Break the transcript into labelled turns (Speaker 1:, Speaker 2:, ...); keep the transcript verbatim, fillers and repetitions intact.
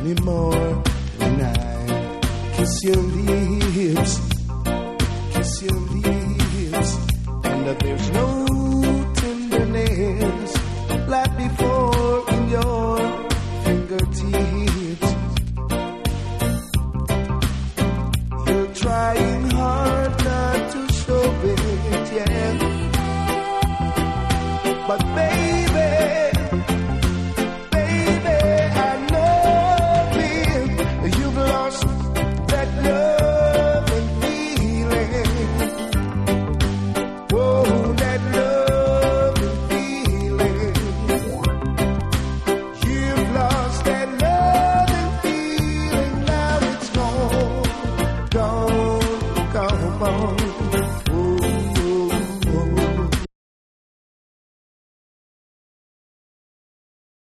Speaker 1: me more when I kiss your lips, kiss your lips, and that there's no tenderness like before in your fingertips. You're trying hard not to show it, yeah, but baby, oh,